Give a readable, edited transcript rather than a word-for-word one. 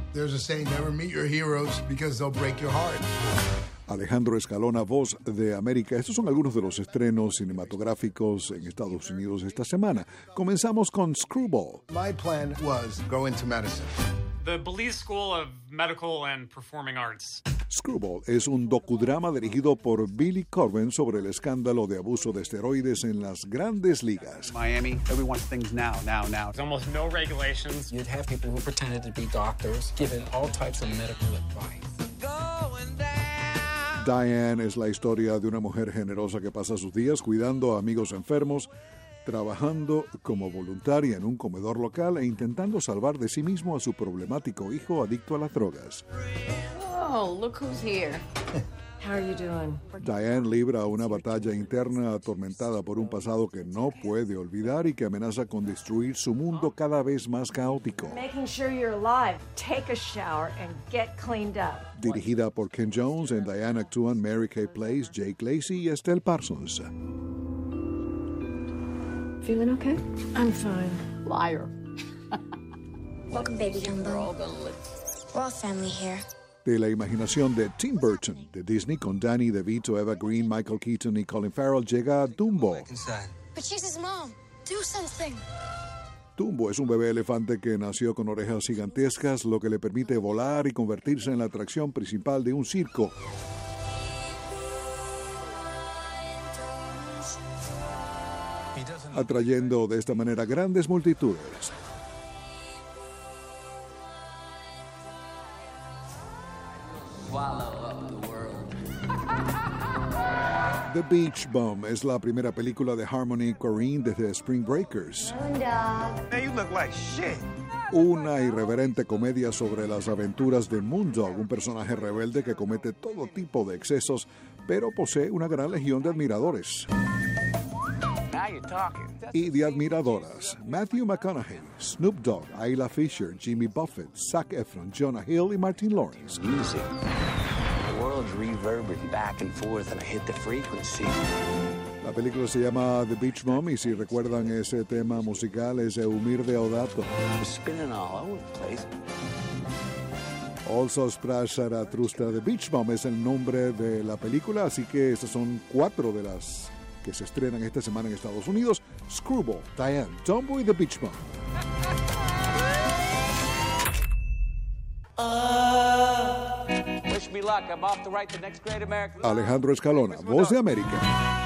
There's a saying, never meet your heroes because they'll break your heart. Alejandro Escalona, Voz de América. Estos son algunos de los estrenos cinematográficos en Estados Unidos esta semana. Comenzamos con Screwball. My plan was go into medicine. The Belize School of Medical and Performing Arts. Screwball es un docudrama dirigido por Billy Corben sobre el escándalo de abuso de esteroides en las grandes ligas. Miami, everyone wants things now. There's almost no regulations. You'd have people who pretended to be doctors giving all types of medical advice. Diane es la historia de una mujer generosa que pasa sus días cuidando a amigos enfermos, trabajando como voluntaria en un comedor local e intentando salvar de sí mismo a su problemático hijo adicto a las drogas. Oh, look who's here. How are you doing? Diane libra una batalla interna atormentada por un pasado que no puede olvidar y que amenaza con destruir su mundo cada vez más caótico. Making sure you're alive. Take a shower and get cleaned up. Dirigida por Ken Jones, en Diane actúan Mary Kay Place, Jake Lacy y Estelle Parsons. Feeling okay? I'm fine. Liar. Welcome, baby Dumbo. We're all family here. De la imaginación de Tim Burton, de Disney, con Danny DeVito, Eva Green, Michael Keaton y Colin Farrell, llega Dumbo. But she's his mom. Do something. Dumbo es un bebé elefante que nació con orejas gigantescas, lo que le permite volar y convertirse en la atracción principal de un circo. Atrayendo de esta manera grandes multitudes. The Beach Bum es la primera película de Harmony Korine desde Spring Breakers. Hey, you look like shit. Una irreverente comedia sobre las aventuras de Moondog, un personaje rebelde que comete todo tipo de excesos, pero posee una gran legión de admiradores. Y de admiradoras: Matthew McConaughey, Snoop Dogg, Isla Fisher, Jimmy Buffett, Zac Efron, Jonah Hill y Martin Lawrence. Music. The world's reverberating back and forth and I hit the frequency. La película se llama The Beach Bum y si recuerdan ese tema musical es Eumir Deodato. Spinning all over the place. Also Splash Zarathustra. The Beach Bum es el nombre de la película, así que estas son 4 de las que se estrenan esta semana en Estados Unidos: Screwball, Diane, Dumbo y The Beach Bum. Wish me luck. I'm off to write the next great American. Alejandro Escalona, Voz de América.